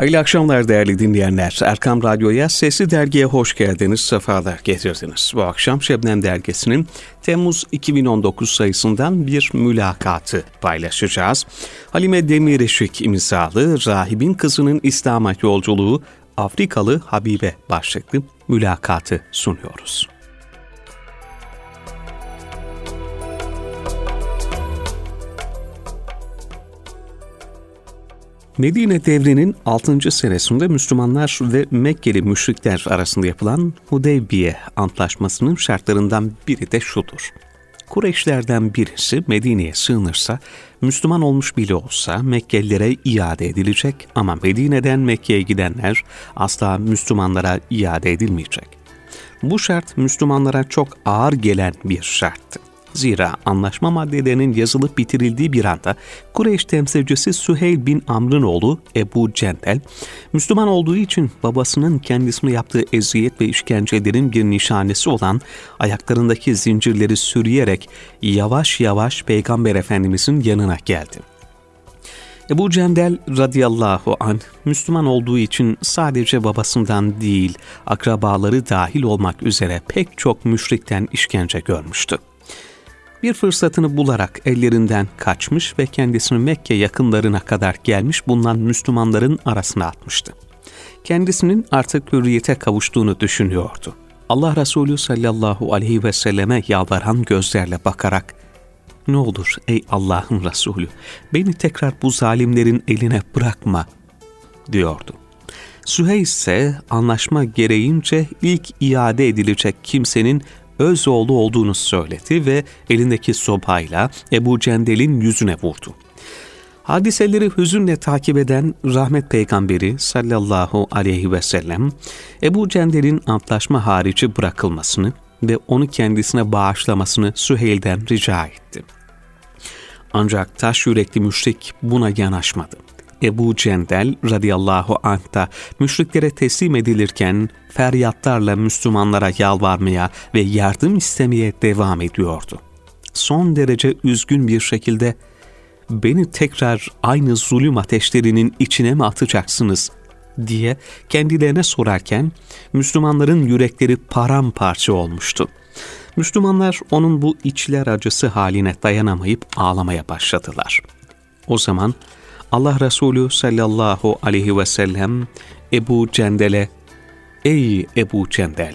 Hayırlı akşamlar değerli dinleyenler. Erkam Radyo'ya, Sesli Dergi'ye hoş geldiniz, sefalar getirdiniz. Bu akşam Şebnem Dergisi'nin Temmuz 2019 sayısından bir mülakatı paylaşacağız. Halime Demirişik imzalı Rahibin Kızının İslam'a Yolculuğu, Afrikalı Habibe başlıklı mülakatı sunuyoruz. Medine devrinin 6. senesinde Müslümanlar ve Mekkeli müşrikler arasında yapılan Hudeybiye Antlaşması'nın şartlarından biri de şudur. Kureyşlerden birisi Medine'ye sığınırsa, Müslüman olmuş bile olsa Mekkelilere iade edilecek ama Medine'den Mekke'ye gidenler asla Müslümanlara iade edilmeyecek. Bu şart Müslümanlara çok ağır gelen bir şarttı. Zira anlaşma maddelerinin yazılıp bitirildiği bir anda Kureyş temsilcisi Süheyl bin Amr'ın oğlu Ebu Cendel, Müslüman olduğu için babasının kendisine yaptığı eziyet ve işkencelerin bir nişanesi olan ayaklarındaki zincirleri sürüyerek yavaş yavaş Peygamber Efendimizin yanına geldi. Ebu Cendel radıyallahu anh, Müslüman olduğu için sadece babasından değil, akrabaları dahil olmak üzere pek çok müşrikten işkence görmüştü. Bir fırsatını bularak ellerinden kaçmış ve kendisini Mekke yakınlarına kadar gelmiş bulunan Müslümanların arasına atmıştı. Kendisinin artık hürriyete kavuştuğunu düşünüyordu. Allah Resulü sallallahu aleyhi ve selleme yalvaran gözlerle bakarak, "Ne olur ey Allah'ın Resulü, beni tekrar bu zalimlerin eline bırakma," diyordu. Süheyl ise anlaşma gereğince ilk iade edilecek kimsenin öz oğlu olduğunu söyledi ve elindeki sopayla Ebu Cendel'in yüzüne vurdu. Hadiseleri hüzünle takip eden rahmet peygamberi sallallahu aleyhi ve sellem, Ebu Cendel'in antlaşma harici bırakılmasını ve onu kendisine bağışlamasını Süheyl'den rica etti. Ancak taş yürekli müşrik buna yanaşmadı. Ebu Cendel radıyallahu anh da müşriklere teslim edilirken feryatlarla Müslümanlara yalvarmaya ve yardım istemeye devam ediyordu. Son derece üzgün bir şekilde, "Beni tekrar aynı zulüm ateşlerinin içine mi atacaksınız?" diye kendilerine sorarken Müslümanların yürekleri paramparça olmuştu. Müslümanlar onun bu içler acısı haline dayanamayıp ağlamaya başladılar. O zaman Allah Resulü sallallahu aleyhi ve sellem Ebu Cendel'e, "Ey Ebu Cendel,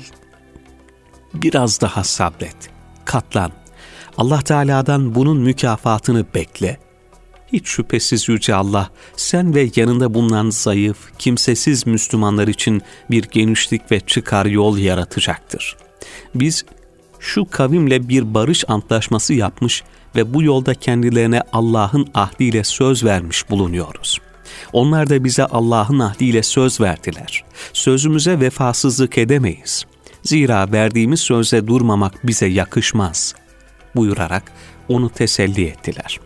biraz daha sabret, katlan. Allah Teala'dan bunun mükafatını bekle. Hiç şüphesiz Yüce Allah, sen ve yanında bulunan zayıf, kimsesiz Müslümanlar için bir genişlik ve çıkar yol yaratacaktır. Biz şu kavimle bir barış antlaşması yapmış ve bu yolda kendilerine Allah'ın ahdiyle söz vermiş bulunuyoruz. Onlar da bize Allah'ın ahdiyle söz verdiler. Sözümüze vefasızlık edemeyiz. Zira verdiğimiz sözde durmamak bize yakışmaz," buyurarak onu teselli ettiler.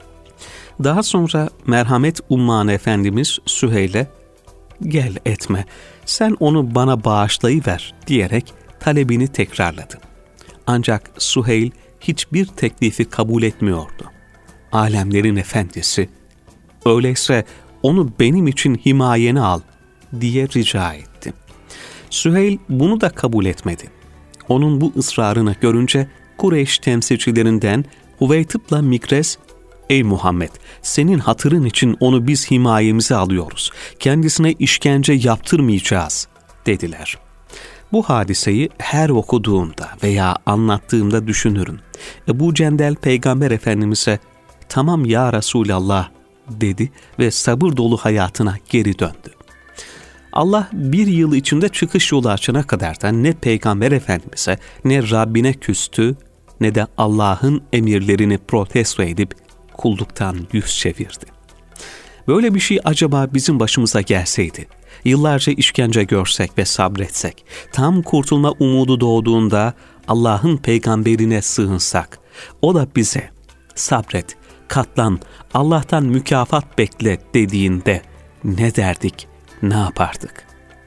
Daha sonra merhamet ummanı Efendimiz Süheyl'e, "Gel etme, sen onu bana bağışlayıver," diyerek talebini tekrarladı. Ancak Süheyl hiçbir teklifi kabul etmiyordu. "Alemlerin efendisi, öyleyse onu benim için himayene al," diye rica etti. Süheyl bunu da kabul etmedi. Onun bu ısrarını görünce Kureyş temsilcilerinden Huveytıp'la Mikres, "Ey Muhammed, senin hatırın için onu biz himayemize alıyoruz. Kendisine işkence yaptırmayacağız," dediler. Bu hadiseyi her okuduğumda veya anlattığımda düşünürüm. Ebu Cendel Peygamber Efendimiz'e, "Tamam ya Resulallah," dedi ve sabır dolu hayatına geri döndü. Allah bir yıl içinde çıkış yolu açana kadar da ne Peygamber Efendimiz'e ne Rabbine küstü ne de Allah'ın emirlerini protesto edip kulluktan yüz çevirdi. Böyle bir şey acaba bizim başımıza gelseydi, yıllarca işkence görsek ve sabretsek, tam kurtulma umudu doğduğunda Allah'ın peygamberine sığınsak, o da bize sabret, katlan, Allah'tan mükafat bekle dediğinde ne derdik, ne yapardık?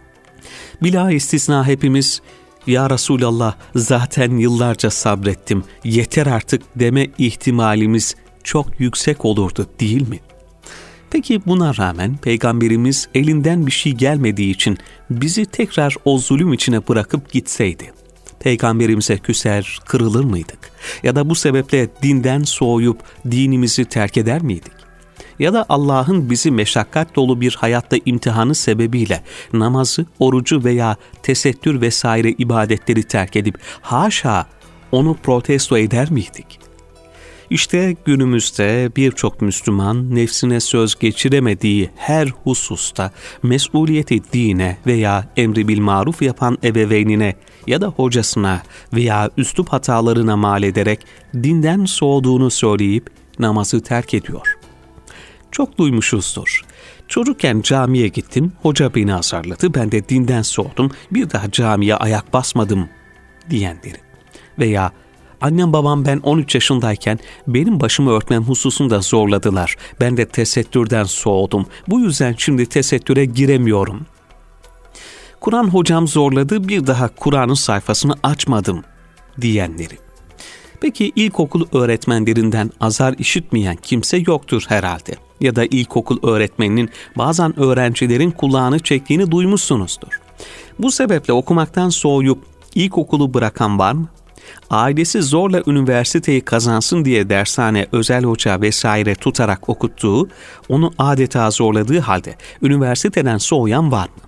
Bila istisna hepimiz, "Ya Resulallah, zaten yıllarca sabrettim, yeter artık," deme ihtimalimiz çok yüksek olurdu değil mi? Peki buna rağmen Peygamberimiz elinden bir şey gelmediği için bizi tekrar o zulüm içine bırakıp gitseydi, Peygamberimize küser, kırılır mıydık? Ya da bu sebeple dinden soğuyup dinimizi terk eder miydik? Ya da Allah'ın bizi meşakkat dolu bir hayatta imtihanı sebebiyle namazı, orucu veya tesettür vesaire ibadetleri terk edip haşa onu protesto eder miydik? İşte günümüzde birçok Müslüman nefsine söz geçiremediği her hususta mesuliyeti dine veya emri bil maruf yapan ebeveynine ya da hocasına veya üslup hatalarına mal ederek dinden soğuduğunu söyleyip namazı terk ediyor. Çok duymuşuzdur. Çocukken camiye gittim, hoca beni azarladı, ben de dinden soğudum, bir daha camiye ayak basmadım diyenleri. Veya annem babam ben 13 yaşındayken benim başımı örtmem hususunda zorladılar. Ben de tesettürden soğudum. Bu yüzden şimdi tesettüre giremiyorum. Kur'an hocam zorladı, bir daha Kur'an'ın sayfasını açmadım diyenleri. Peki ilkokul öğretmenlerinden azar işitmeyen kimse yoktur herhalde. Ya da ilkokul öğretmeninin bazen öğrencilerin kulağını çektiğini duymuşsunuzdur. Bu sebeple okumaktan soğuyup ilkokulu bırakan var mı? Ailesi zorla üniversiteyi kazansın diye dershane, özel hoca vesaire tutarak okuttuğu, onu adeta zorladığı halde üniversiteden soğuyan var mı?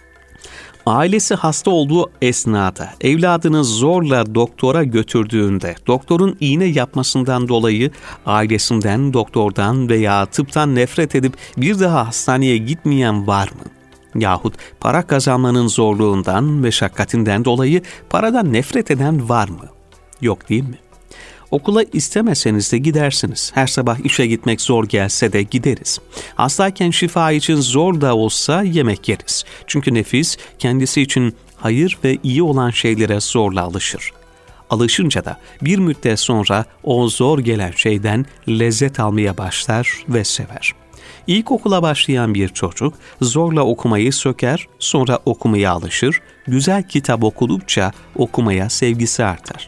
Ailesi hasta olduğu esnada evladını zorla doktora götürdüğünde doktorun iğne yapmasından dolayı ailesinden, doktordan veya tıptan nefret edip bir daha hastaneye gitmeyen var mı? Yahut para kazanmanın zorluğundan, meşakkatinden dolayı paradan nefret eden var mı? Yok değil mi? Okula istemeseniz de gidersiniz. Her sabah işe gitmek zor gelse de gideriz. Hastayken şifa için zor da olsa yemek yeriz. Çünkü nefis kendisi için hayır ve iyi olan şeylere zorla alışır. Alışınca da bir müddet sonra o zor gelen şeyden lezzet almaya başlar ve sever. İlkokula başlayan bir çocuk zorla okumayı söker, sonra okumaya alışır, güzel kitap okudukça okumaya sevgisi artar.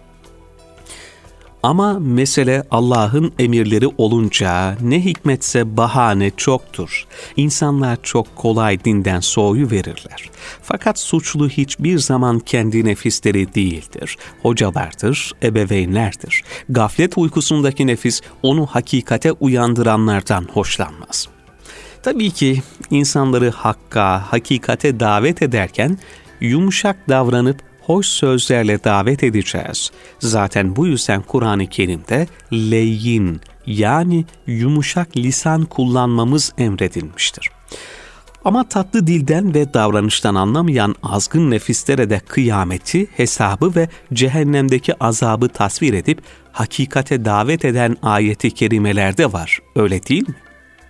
Ama mesele Allah'ın emirleri olunca ne hikmetse bahane çoktur. İnsanlar çok kolay dinden soğuyuverirler. Fakat suçlu hiçbir zaman kendi nefisleri değildir. Hocalardır, ebeveynlerdir. Gaflet uykusundaki nefis onu hakikate uyandıranlardan hoşlanmaz. Tabii ki insanları hakka, hakikate davet ederken yumuşak davranıp hoş sözlerle davet edeceğiz. Zaten bu yüzden Kur'an-ı Kerim'de leyyin yani yumuşak lisan kullanmamız emredilmiştir. Ama tatlı dilden ve davranıştan anlamayan azgın nefislere de kıyameti, hesabı ve cehennemdeki azabı tasvir edip hakikate davet eden ayet-i kerimelerde var. Öyle değil mi?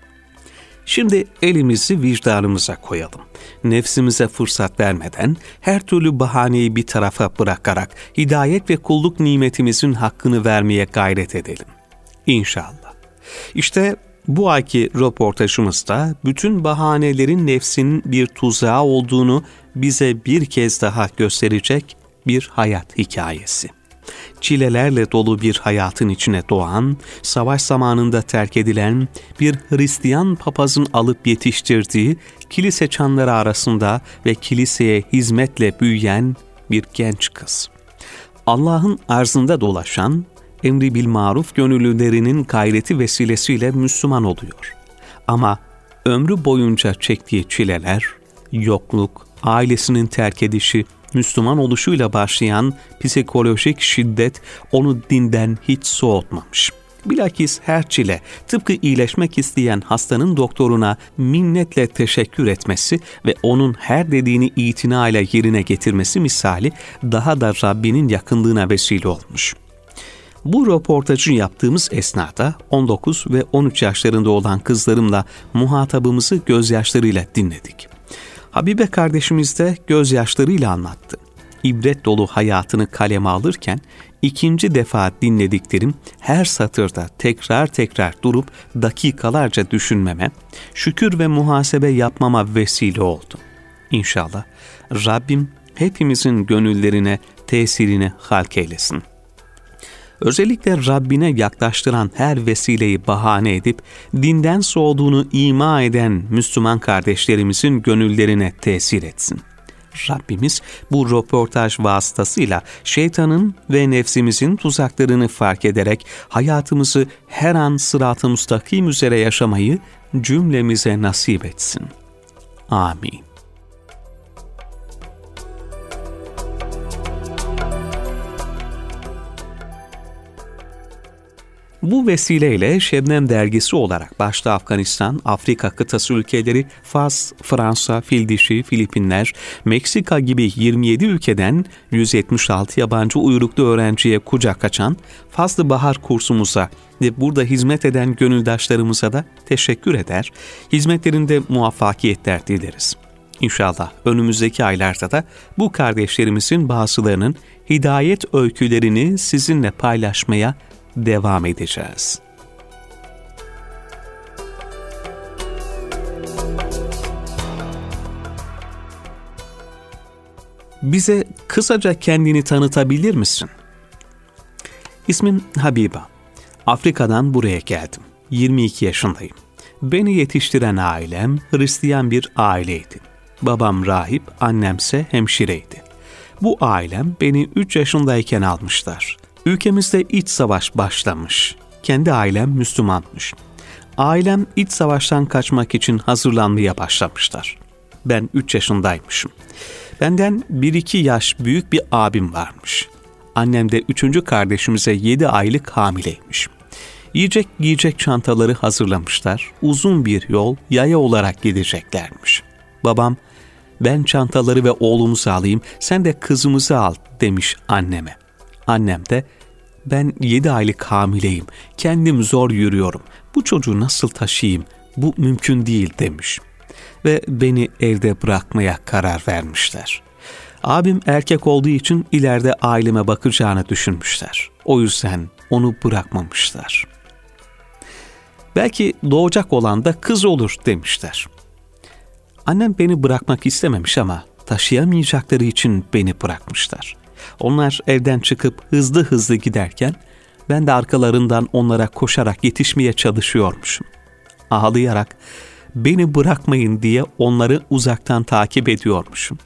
Şimdi elimizi vicdanımıza koyalım. Nefsimize fırsat vermeden, her türlü bahaneyi bir tarafa bırakarak hidayet ve kulluk nimetimizin hakkını vermeye gayret edelim. İnşallah. İşte bu ayki röportajımızda bütün bahanelerin nefsinin bir tuzağı olduğunu bize bir kez daha gösterecek bir hayat hikayesi. Çilelerle dolu bir hayatın içine doğan, savaş zamanında terk edilen bir Hristiyan papazın alıp yetiştirdiği, kilise çanları arasında ve kiliseye hizmetle büyüyen bir genç kız. Allah'ın arzında dolaşan, emri bil maruf gönüllülerinin gayreti vesilesiyle Müslüman oluyor. Ama ömrü boyunca çektiği çileler, yokluk, ailesinin terk edişi, Müslüman oluşuyla başlayan psikolojik şiddet onu dinden hiç soğutmamış. Bilakis her çile tıpkı iyileşmek isteyen hastanın doktoruna minnetle teşekkür etmesi ve onun her dediğini itinayla yerine getirmesi misali daha da Rabbinin yakınlığına vesile olmuş. Bu röportajı yaptığımız esnada 19 ve 13 yaşlarında olan kızlarımla muhatabımızı gözyaşlarıyla dinledik. Habibe kardeşimiz de gözyaşlarıyla anlattı. İbret dolu hayatını kaleme alırken ikinci defa dinlediklerim her satırda tekrar durup dakikalarca düşünmeme, şükür ve muhasebe yapmama vesile oldu. İnşallah Rabbim hepimizin gönüllerine tesirini halk eylesin. Özellikle Rabbine yaklaştıran her vesileyi bahane edip dinden soğuduğunu ima eden Müslüman kardeşlerimizin gönüllerine tesir etsin. Rabbimiz bu röportaj vasıtasıyla şeytanın ve nefsimizin tuzaklarını fark ederek hayatımızı her an sırat-ı müstakim üzere yaşamayı cümlemize nasip etsin. Amin. Bu vesileyle Şebnem dergisi olarak başta Afganistan, Afrika kıtası ülkeleri, Fas, Fransa, Fildişi, Filipinler, Meksika gibi 27 ülkeden 176 yabancı uyruklu öğrenciye kucak açan Fazlı Bahar kursumuza ve burada hizmet eden gönüldaşlarımıza da teşekkür eder, hizmetlerinde muvaffakiyetler dileriz. İnşallah önümüzdeki aylarda da bu kardeşlerimizin bazılarının hidayet öykülerini sizinle paylaşmaya devam edeceğiz. Bize kısaca kendini tanıtabilir misin? İsmim Habiba. Afrika'dan buraya geldim. 22 yaşındayım. Beni yetiştiren ailem Hristiyan bir aileydi. Babam rahip, annemse hemşireydi. Bu ailem beni 3 yaşındayken almışlar. Ülkemizde iç savaş başlamış. Kendi ailem Müslümanmış. Ailem iç savaştan kaçmak için hazırlanmaya başlamışlar. Ben 3 yaşındaymışım. Benden 1-2 yaş büyük bir abim varmış. Annem de 3. kardeşimize 7 aylık hamileymiş. Yiyecek giyecek çantaları hazırlamışlar. Uzun bir yol yaya olarak gideceklermiş. Babam, ben çantaları ve oğlumuzu alayım, sen de kızımızı al demiş anneme. Annem de, ben 7 aylık hamileyim, kendim zor yürüyorum, bu çocuğu nasıl taşıyayım, bu mümkün değil demiş. Ve beni evde bırakmaya karar vermişler. Abim erkek olduğu için ileride aileme bakacağını düşünmüşler. O yüzden onu bırakmamışlar. Belki doğacak olan da kız olur demişler. Annem beni bırakmak istememiş ama taşıyamayacakları için beni bırakmışlar. Onlar evden çıkıp hızlı hızlı giderken ben de arkalarından onlara koşarak yetişmeye çalışıyormuşum. Ağlayarak beni bırakmayın diye onları uzaktan takip ediyormuşum.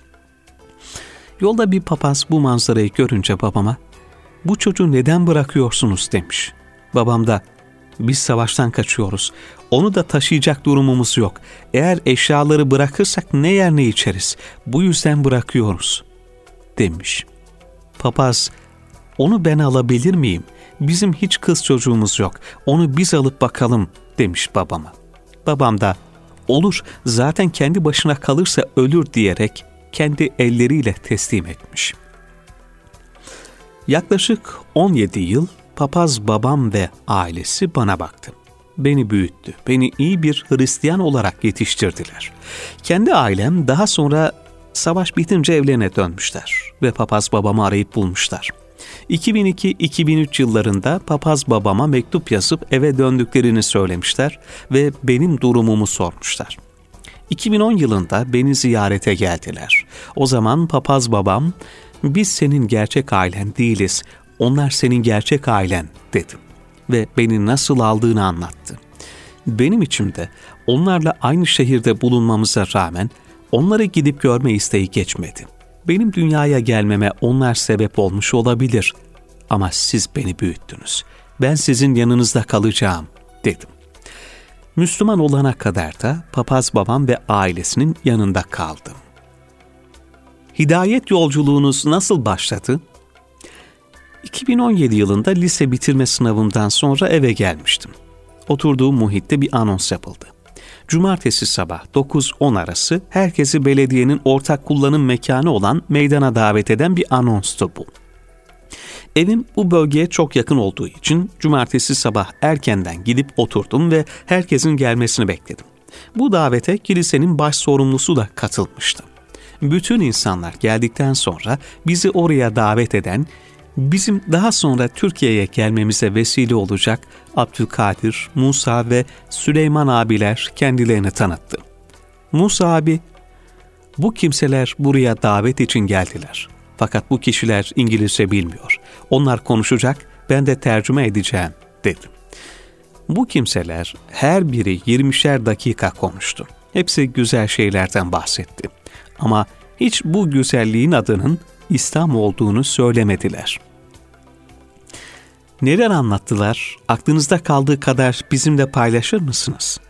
Yolda bir papaz bu manzarayı görünce babama, bu çocuğu neden bırakıyorsunuz demiş. Babam da, biz savaştan kaçıyoruz, onu da taşıyacak durumumuz yok. Eğer eşyaları bırakırsak ne yer ne içeriz, bu yüzden bırakıyoruz demiş. Papaz, onu ben alabilir miyim? Bizim hiç kız çocuğumuz yok, onu biz alıp bakalım demiş babama. Babam da, olur zaten kendi başına kalırsa ölür diyerek kendi elleriyle teslim etmiş. Yaklaşık 17 yıl papaz babam ve ailesi bana baktı. Beni büyüttü, beni iyi bir Hristiyan olarak yetiştirdiler. Kendi ailem daha sonra savaş bitince evlerine dönmüşler ve papaz babamı arayıp bulmuşlar. 2002-2003 yıllarında papaz babama mektup yazıp eve döndüklerini söylemişler ve benim durumumu sormuşlar. 2010 yılında beni ziyarete geldiler. O zaman papaz babam, biz senin gerçek ailen değiliz, onlar senin gerçek ailen dedi ve beni nasıl aldığını anlattı. Benim içimde onlarla aynı şehirde bulunmamıza rağmen onları gidip görme isteği geçmedi. Benim dünyaya gelmeme onlar sebep olmuş olabilir ama siz beni büyüttünüz. Ben sizin yanınızda kalacağım dedim. Müslüman olana kadar da papaz babam ve ailesinin yanında kaldım. Hidayet yolculuğunuz nasıl başladı? 2017 yılında lise bitirme sınavımdan sonra eve gelmiştim. Oturduğum muhitte bir anons yapıldı. Cumartesi sabah 9-10 arası herkesi belediyenin ortak kullanım mekanı olan meydana davet eden bir anonstu bu. Evim bu bölgeye çok yakın olduğu için cumartesi sabah erkenden gidip oturdum ve herkesin gelmesini bekledim. Bu davete kilisenin baş sorumlusu da katılmıştı. Bütün insanlar geldikten sonra bizi oraya davet eden, bizim daha sonra Türkiye'ye gelmemize vesile olacak Abdülkadir, Musa ve Süleyman abiler kendilerini tanıttı. Musa abi, bu kimseler buraya davet için geldiler. Fakat bu kişiler İngilizce bilmiyor. Onlar konuşacak, ben de tercüme edeceğim dedi. Bu kimseler her biri 20'şer dakika konuştu. Hepsi güzel şeylerden bahsetti. Ama hiç bu güzelliğin adının İslam olduğunu söylemediler. Neler anlattılar? Aklınızda kaldığı kadar bizimle paylaşır mısınız?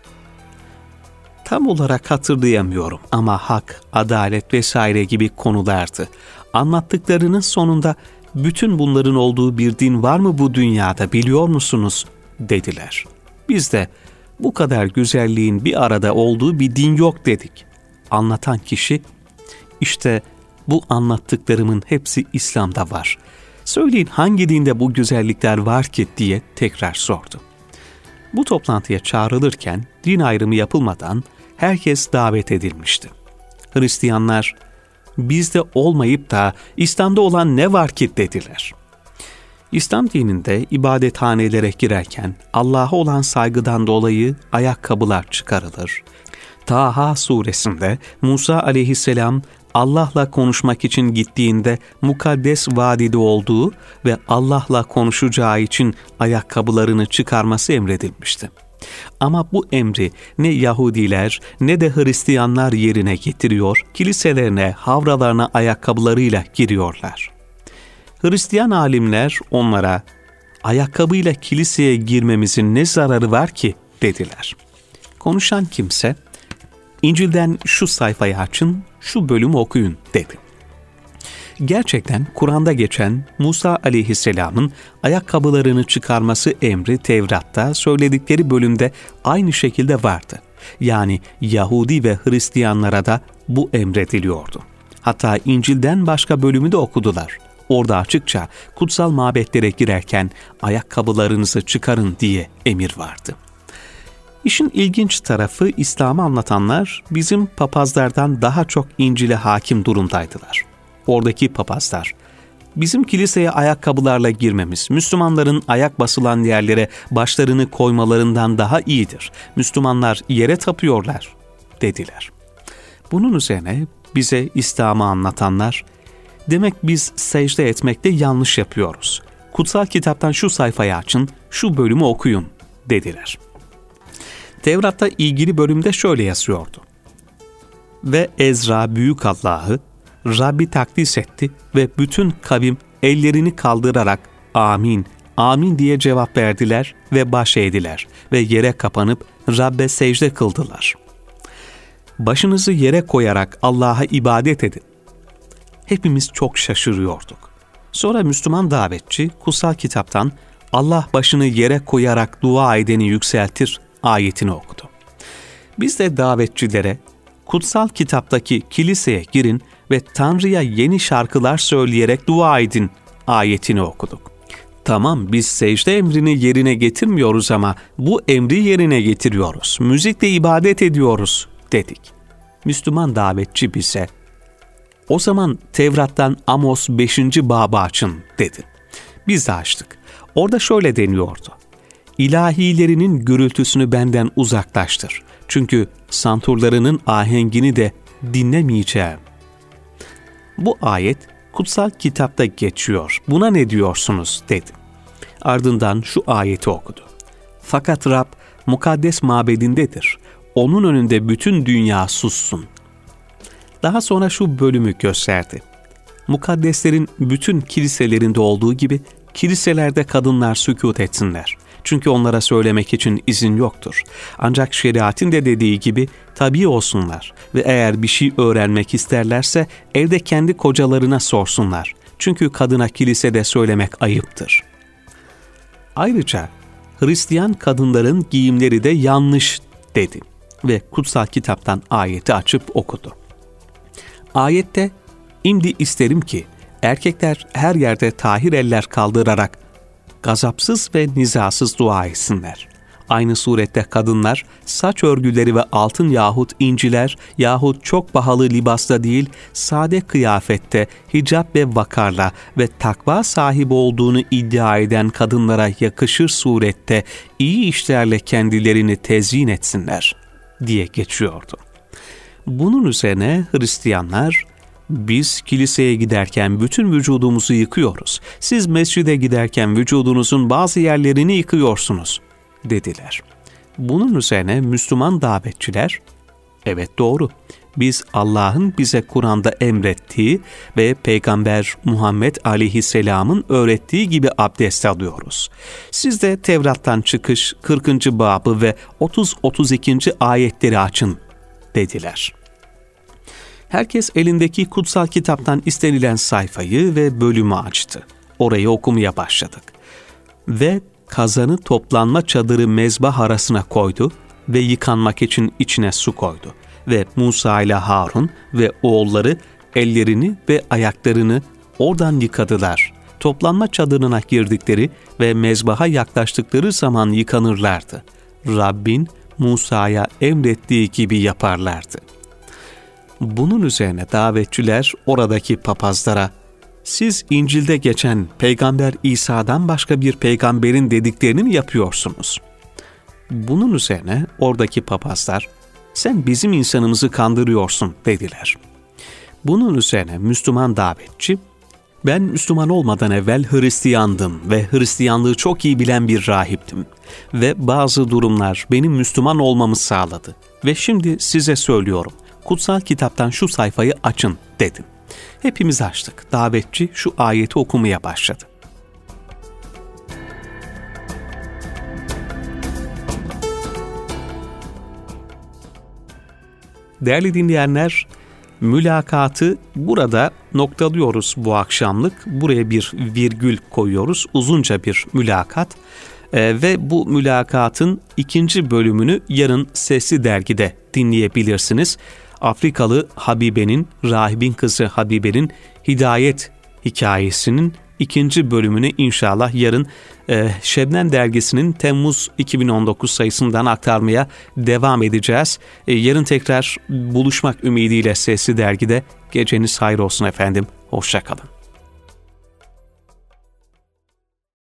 Tam olarak hatırlayamıyorum ama hak, adalet vesaire gibi konulardı. Anlattıklarının sonunda bütün bunların olduğu bir din var mı bu dünyada biliyor musunuz? Dediler. Biz de bu kadar güzelliğin bir arada olduğu bir din yok dedik. Anlatan kişi, işte bu anlattıklarımın hepsi İslam'da var. Söyleyin hangi dinde bu güzellikler var ki diye tekrar sordu. Bu toplantıya çağrılırken din ayrımı yapılmadan herkes davet edilmişti. Hristiyanlar, bizde olmayıp da İslam'da olan ne var ki dediler. İslam dininde ibadethanelere girerken Allah'a olan saygıdan dolayı ayakkabılar çıkarılır. Taha suresinde Musa aleyhisselam Allah'la konuşmak için gittiğinde mukaddes vadide olduğu ve Allah'la konuşacağı için ayakkabılarını çıkarması emredilmişti. Ama bu emri ne Yahudiler ne de Hristiyanlar yerine getiriyor, kiliselerine, havralarına ayakkabılarıyla giriyorlar. Hristiyan alimler onlara, ayakkabıyla kiliseye girmemizin ne zararı var ki dediler. Konuşan kimse, İncil'den şu sayfayı açın, şu bölümü okuyun dedi. Gerçekten Kur'an'da geçen Musa aleyhisselamın ayakkabılarını çıkarması emri Tevrat'ta söyledikleri bölümde aynı şekilde vardı. Yani Yahudi ve Hristiyanlara da bu emrediliyordu. Hatta İncil'den başka bölümü de okudular. Orada açıkça kutsal mabetlere girerken ayakkabılarınızı çıkarın diye emir vardı. İşin ilginç tarafı İslam'ı anlatanlar bizim papazlardan daha çok İncil'e hakim durumdaydılar. Oradaki papazlar, bizim kiliseye ayakkabılarla girmemiz, Müslümanların ayak basılan yerlere başlarını koymalarından daha iyidir. Müslümanlar yere tapıyorlar dediler. Bunun üzerine bize İslam'ı anlatanlar, demek biz secde etmekte yanlış yapıyoruz. Kutsal kitaptan şu sayfayı açın, şu bölümü okuyun dediler. Tevrat'ta ilgili bölümde şöyle yazıyordu. Ve Ezra büyük Allah'ı Rabbi takdis etti ve bütün kavim ellerini kaldırarak amin, amin diye cevap verdiler ve baş eğdiler ve yere kapanıp Rabbe secde kıldılar. Başınızı yere koyarak Allah'a ibadet edin. Hepimiz çok şaşırıyorduk. Sonra Müslüman davetçi kutsal kitaptan Allah başını yere koyarak dua edeni yükseltir ayetini okudu. Biz de davetçilere kutsal kitaptaki kiliseye girin ve Tanrı'ya yeni şarkılar söyleyerek dua edin ayetini okuduk. Tamam biz secde emrini yerine getirmiyoruz ama bu emri yerine getiriyoruz. Müzikle ibadet ediyoruz dedik. Müslüman davetçi bize o zaman Tevrat'tan Amos 5. babı açın dedi. Biz de açtık. Orada şöyle deniyordu. İlahilerinin gürültüsünü benden uzaklaştır. Çünkü santurlarının ahengini de dinlemeyeceğim. Bu ayet kutsal kitapta geçiyor. Buna ne diyorsunuz dedi. Ardından şu ayeti okudu. Fakat Rab mukaddes mabedindedir. Onun önünde bütün dünya sussun. Daha sonra şu bölümü gösterdi. Mukaddeslerin bütün kiliselerinde olduğu gibi kiliselerde kadınlar sükût etsinler. Çünkü onlara söylemek için izin yoktur. Ancak şeriatın da dediği gibi tabii olsunlar ve eğer bir şey öğrenmek isterlerse evde kendi kocalarına sorsunlar. Çünkü kadına kilisede söylemek ayıptır. Ayrıca Hristiyan kadınların giyimleri de yanlış dedi ve kutsal kitaptan ayeti açıp okudu. Ayette "İmdi isterim ki erkekler her yerde tahir eller kaldırarak gazapsız ve nizasız dua etsinler. Aynı surette kadınlar saç örgüleri ve altın yahut inciler yahut çok pahalı libasla değil, sade kıyafette, hicap ve vakarla ve takva sahibi olduğunu iddia eden kadınlara yakışır surette iyi işlerle kendilerini tezyin etsinler" diye geçiyordu. Bunun üzerine Hristiyanlar, Biz kiliseye giderken bütün vücudumuzu yıkıyoruz. Siz mescide giderken vücudunuzun bazı yerlerini yıkıyorsunuz, dediler. Bunun üzerine Müslüman davetçiler, evet doğru, biz Allah'ın bize Kur'an'da emrettiği ve Peygamber Muhammed Aleyhisselam'ın öğrettiği gibi abdest alıyoruz. Siz de Tevrat'tan çıkış 40. babı ve 30-32. ayetleri açın, dediler. Herkes elindeki kutsal kitaptan istenilen sayfayı ve bölümü açtı. Orayı okumaya başladık. Ve kazanı toplanma çadırı mezbah arasına koydu ve yıkanmak için içine su koydu. Ve Musa ile Harun ve oğulları ellerini ve ayaklarını oradan yıkadılar. Toplanma çadırına girdikleri ve mezbaha yaklaştıkları zaman yıkanırlardı. Rabbin Musa'ya emrettiği gibi yaparlardı. Bunun üzerine davetçiler oradaki papazlara, siz İncil'de geçen Peygamber İsa'dan başka bir peygamberin dediklerini mi yapıyorsunuz? Bunun üzerine oradaki papazlar, sen bizim insanımızı kandırıyorsun, dediler. Bunun üzerine Müslüman davetçi, ben Müslüman olmadan evvel Hristiyandım ve Hristiyanlığı çok iyi bilen bir rahiptim. Ve bazı durumlar benim Müslüman olmamı sağladı. Ve şimdi size söylüyorum, kutsal kitaptan şu sayfayı açın, dedim. Hepimiz açtık. Davetçi şu ayeti okumaya başladı. Değerli dinleyenler, mülakatı burada noktalıyoruz bu akşamlık. Buraya bir virgül koyuyoruz. Uzunca bir mülakat. Ve bu mülakatın 2. bölümünü yarın Sesli Dergi'de dinleyebilirsiniz. Afrikalı Habibe'nin, rahibin kızı Habibe'nin hidayet hikayesinin 2. bölümünü inşallah yarın Şebnem Dergisi'nin Temmuz 2019 sayısından aktarmaya devam edeceğiz. Yarın tekrar buluşmak ümidiyle Sesli Dergi'de. Geceniz hayır olsun efendim. Hoşça kalın.